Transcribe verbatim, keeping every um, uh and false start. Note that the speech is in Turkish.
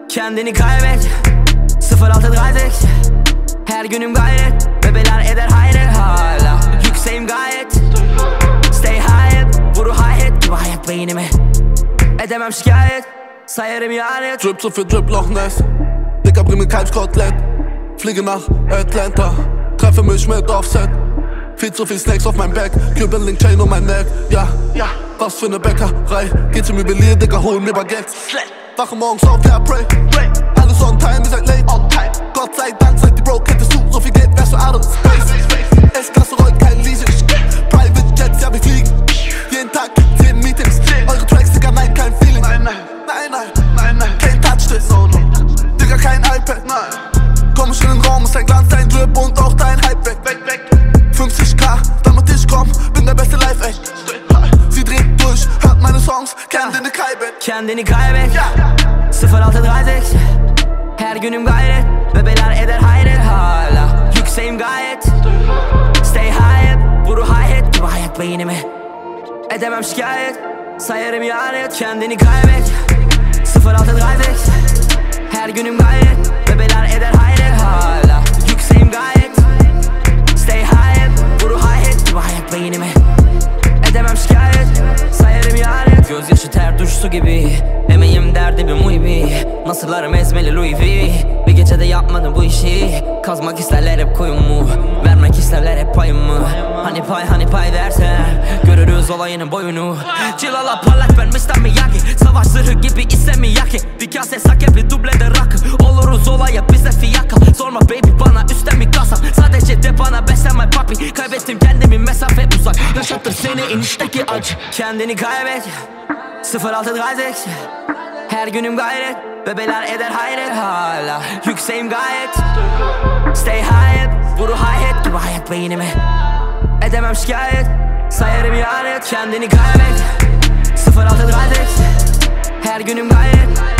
Kendini kaybet. Sıfır altı Drydex. Her günüm gayret. Bebeler eder hayret. Hala yükseğim gayet. Stay high, vuru hi-hat gibi hayat beynime. Edemem şikayet, sayarım ihanet. Drip so viel Drip Loch Ness. Dicker, bring mir Kalbskotelett. Fliege nach Atlanta, treffe mich mit Offset. Viel zu viel Snacks auf mein Back, Cuban Link Chain um mein Neck. Ja, ja, was für ne Bäckerei. Geht zum Juwelier, Dicker, hol mir Baguette. Wache morgens auf, ja, pray, pray. Alles on time, ihr seid late, on time. Gott sei Dank, seit die Broke, hättest du so viel Geld, wärst du out of space. S-Klasse rollt kein Leasing. Private Jets, ja, wir fliegen. Jeden Tag zehn Meetings. Eure Tracks, Digga, nein, kein Feeling. Nein, nein, nein, nein, nein, nein. Kein Touch this, no, no. Digga, kein iPad, nein. Komm ich in den Raum, ist dein Glanz, dein Drip und auch dein Hype weg, weg, weg. fünfzig K, damit ich komm, bin der beste live, ey. Sie dreht durch, hört meine Songs, kendini kaybet. Kendini kaybet. Sıfır altı Drydex. Her günüm gayret. Bebeler eder hayret. Hala yükseğim gayet. Stay high, vuru hi-hat gibi hayat beynime. Edemem şikayet, sayarım ihanet. Kendini kaybet. Sıfır altı Drydex. Her günüm gayret. Bebeler eder hayret. Hala yükseğim gayet. Stay high, vuru hi-hat gibi hayat beynime. Edemem şikayet, sayarım ihanet. Gözyaşı ter duşsu gibi. Emeğim derdimim uybi. Nasırlarım ezmeli Louis V. Bir gecede yapmadım bu işi. Kazmak isterler hep kuyumu. Vermek isterler hep payımı. Hani pay hani pay dersen görürüz olayının boyunu. Cilala parlak ben mister Miyagi. Savaş zırhı gibi ise Miyagi. Bir kase sake bir dublede rakı. Oluruz olaya bize fiyaka. Sorma baby bana üstten mi kasa. Sadece de bana beslenme papi. Kaybettim kendimi mesafe uzak. Yaşattır seni enişteki acı. Kendini kaybet. Sıfır altı Drydex. Her günüm gayret. Bebeler eder hayret. Hala yükseğim gayet. Stay high, vuru hi-hat gibi hayat beynime. Edemem şikayet, sayarım ihanet. Kendini kaybet. Sıfır altı Drydex. Her günüm gayret.